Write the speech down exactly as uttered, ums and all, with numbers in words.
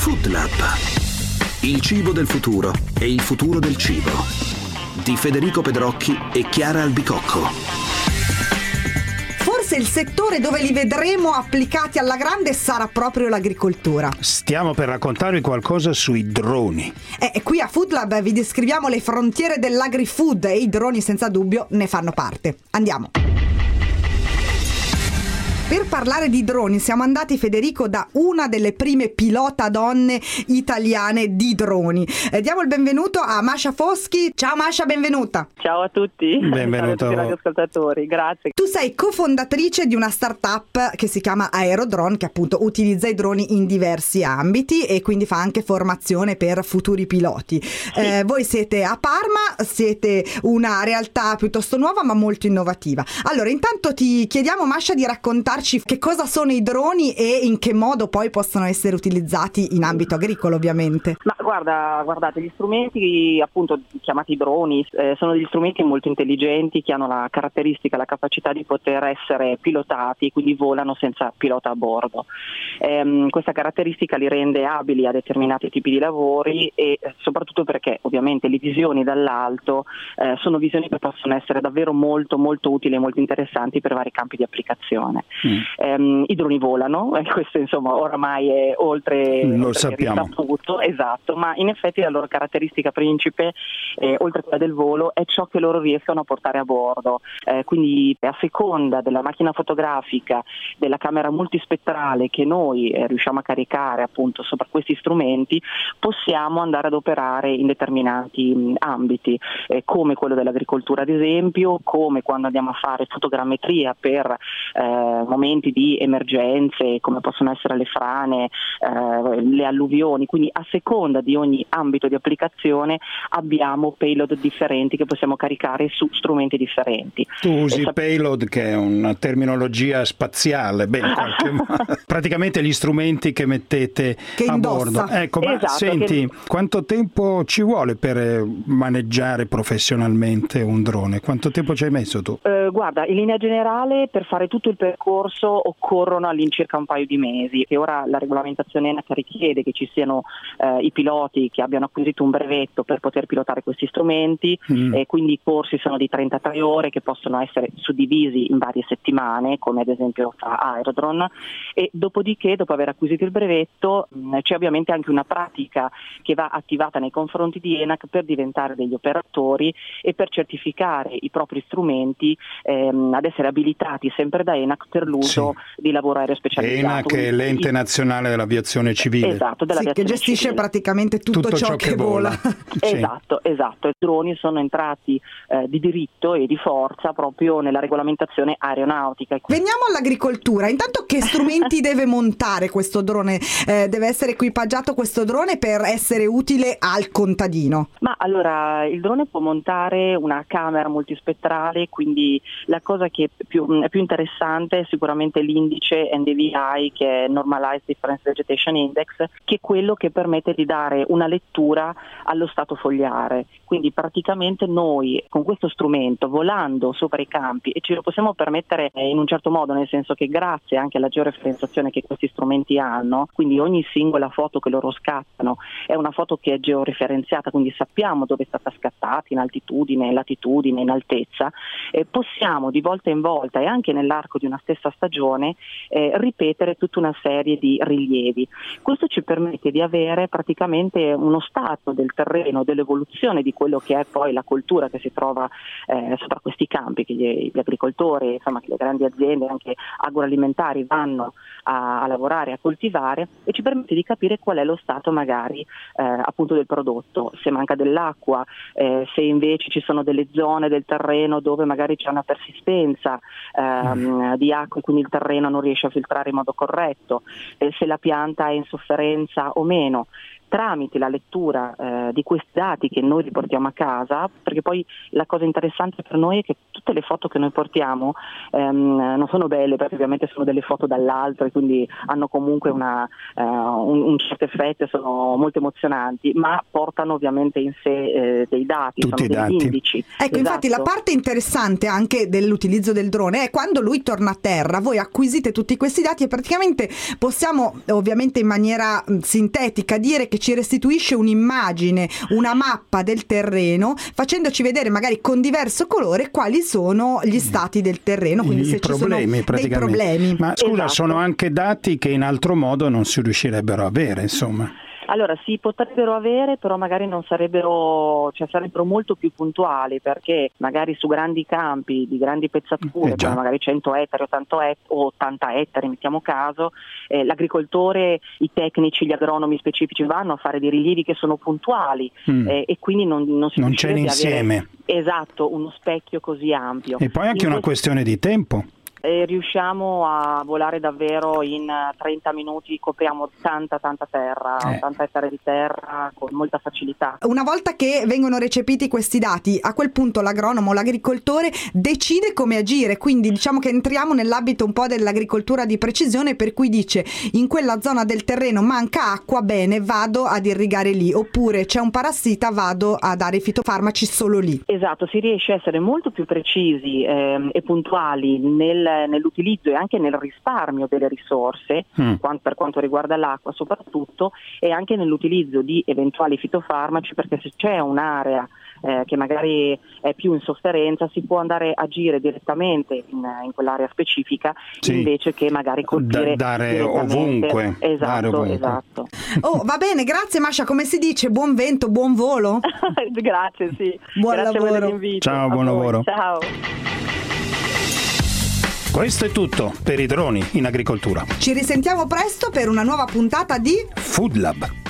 Food Lab. Il cibo del futuro e il futuro del cibo. Di Federico Pedrocchi e Chiara Albicocco. Forse il settore dove li vedremo applicati alla grande sarà proprio l'agricoltura. Stiamo per raccontarvi qualcosa sui droni. E qui a Food Lab vi descriviamo le frontiere dell'agri-food e i droni senza dubbio ne fanno parte. Andiamo. Per parlare di droni siamo andati, Federico, da una delle prime pilota donne italiane di droni. Eh, diamo il benvenuto a Masha Foschi. Ciao Masha, benvenuta. Ciao a tutti. Benvenuto. Ciao a tutti gli ascoltatori, grazie. Tu sei cofondatrice di una startup che si chiama Aerodrone, che appunto utilizza i droni in diversi ambiti e quindi fa anche formazione per futuri piloti. Sì. Eh, voi siete a Parma, siete una realtà piuttosto nuova ma molto innovativa. Allora, intanto ti chiediamo, Masha, di raccontarci che cosa sono i droni e in che modo poi possono essere utilizzati in ambito agricolo, ovviamente. Ma guarda, guardate, gli strumenti appunto chiamati droni eh, sono degli strumenti molto intelligenti che hanno la caratteristica, la capacità di poter essere pilotati, quindi volano senza pilota a bordo. Ehm, questa caratteristica li rende abili a determinati tipi di lavori e eh, soprattutto perché ovviamente le visioni dall'alto eh, sono visioni che possono essere davvero molto molto utili e molto interessanti per vari campi di applicazione. Mm. Um, I droni volano, e questo insomma oramai è oltre, lo oltre sappiamo. Risaputo, esatto, ma in effetti la loro caratteristica principe, eh, oltre a quella del volo, è ciò che loro riescono a portare a bordo. Eh, quindi a seconda della macchina fotografica, della camera multispettrale che noi eh, riusciamo a caricare appunto sopra questi strumenti, possiamo andare ad operare in determinati mh, ambiti, eh, come quello dell'agricoltura ad esempio, come quando andiamo a fare fotogrammetria per eh, momenti di emergenze come possono essere le frane, eh, le alluvioni, quindi a seconda di ogni ambito di applicazione abbiamo payload differenti che possiamo caricare su strumenti differenti. Tu usi sap- payload, che è una terminologia spaziale, beh, in qualche modo. Praticamente gli strumenti che mettete che a indossa. bordo. Ecco, ma esatto, senti, che... quanto tempo ci vuole per maneggiare professionalmente un drone? Quanto tempo ci hai messo tu? Eh, guarda, in linea generale per fare tutto il percorso occorrono all'incirca un paio di mesi e ora la regolamentazione ENAC richiede che ci siano eh, i piloti che abbiano acquisito un brevetto per poter pilotare questi strumenti mm. e quindi i corsi sono di trentatré ore che possono essere suddivisi in varie settimane, come ad esempio fa Aerodrone, e dopodiché, dopo aver acquisito il brevetto, mh, c'è ovviamente anche una pratica che va attivata nei confronti di ENAC per diventare degli operatori e per certificare i propri strumenti ehm, ad essere abilitati sempre da ENAC per l'uso sì. di lavoro aereo specializzato. ENAC è l'ente il... nazionale dell'aviazione civile. Esatto, sì, che gestisce civile. praticamente tutto, tutto ciò, ciò che, che vola. vola. Sì. Esatto, esatto. I droni sono entrati eh, di diritto e di forza proprio nella regolamentazione aeronautica. Veniamo all'agricoltura. Intanto, che strumenti deve montare questo drone? Eh, deve essere equipaggiato questo drone per essere utile al contadino? Ma allora, il drone può montare una camera multispettrale, quindi la cosa che è più, è più interessante è sicuramente l'indice N D V I, che è Normalized Difference Vegetation Index, che è quello che permette di dare una lettura allo stato fogliare. Quindi praticamente noi con questo strumento, volando sopra i campi, e ce lo possiamo permettere in un certo modo, nel senso che grazie anche alla georeferenziazione che questi strumenti hanno, quindi ogni singola foto che loro scattano è una foto che è georeferenziata, quindi sappiamo dove è stata scattata, in altitudine, in latitudine, in altezza, e possiamo di volta in volta e anche nell'arco di una stessa stagione eh, ripetere tutta una serie di rilievi. Questo ci permette di avere praticamente uno stato del terreno, dell'evoluzione di quello che è poi la coltura che si trova eh, sopra questi campi, che gli, gli agricoltori, insomma che le grandi aziende anche agroalimentari vanno a, a lavorare, a coltivare, e ci permette di capire qual è lo stato magari eh, appunto del prodotto, se manca dell'acqua, eh, se invece ci sono delle zone del terreno dove magari c'è una persistenza ehm, di acqua e quindi il terreno non riesce a filtrare in modo corretto, eh, se la pianta è in sofferenza o meno. tramite la lettura eh, di questi dati che noi riportiamo a casa, perché poi la cosa interessante per noi è che tutte le foto che noi portiamo ehm, non sono belle, perché ovviamente sono delle foto dall'alto e quindi hanno comunque una, uh, un, un certo effetto, sono molto emozionanti, ma portano ovviamente in sé eh, dei dati, tutti sono dei dati. indici. Ecco, esatto. Infatti la parte interessante anche dell'utilizzo del drone è quando lui torna a terra, voi acquisite tutti questi dati e praticamente possiamo ovviamente in maniera sintetica dire che ci restituisce un'immagine, una mappa del terreno, facendoci vedere magari con diverso colore quali sono gli stati del terreno, quindi I se problemi, ci sono dei problemi. Ma scusa, Esatto. sono anche dati che in altro modo non si riuscirebbero a avere, insomma. Allora si potrebbero avere, però magari non sarebbero, cioè sarebbero molto più puntuali, perché magari su grandi campi di grandi pezzature, Eh già. come magari cento ettari, ottanta ettari, o ottanta ettari, mettiamo caso, eh, l'agricoltore, i tecnici, gli agronomi specifici vanno a fare dei rilievi che sono puntuali Mm. eh, e quindi non, non si Non c'è riuscirebbe a avere, l'insieme. esatto, uno specchio così ampio. E poi anche In una questo- questione di tempo. E riusciamo a volare davvero in trenta minuti, copriamo tanta tanta terra, Eh. ottanta ettari di terra con molta facilità. Una volta che vengono recepiti questi dati, a quel punto l'agronomo, l'agricoltore decide come agire, quindi diciamo che entriamo nell'ambito un po' dell'agricoltura di precisione, per cui dice: in quella zona del terreno manca acqua, bene, vado ad irrigare lì, oppure c'è un parassita, vado a dare i fitofarmaci solo lì. Esatto, si riesce a essere molto più precisi ehm, e puntuali nel, nell'utilizzo e anche nel risparmio delle risorse, Mm. quan- per quanto riguarda l'acqua soprattutto, e anche nell'utilizzo di eventuali fitofarmaci, perché se c'è un'area eh, che magari è più in sofferenza si può andare a agire direttamente in, in quell'area specifica, Sì. invece che magari colpire Da- dare direttamente. ovunque, Esatto, dare ovunque. esatto. Oh, va bene, grazie Masha, come si dice? Buon vento, buon volo. Grazie, sì. Buon Grazie lavoro. per l'invito. Ciao, A buon voi. lavoro. Ciao. Questo è tutto per i droni in agricoltura. Ci risentiamo presto per una nuova puntata di Food Lab.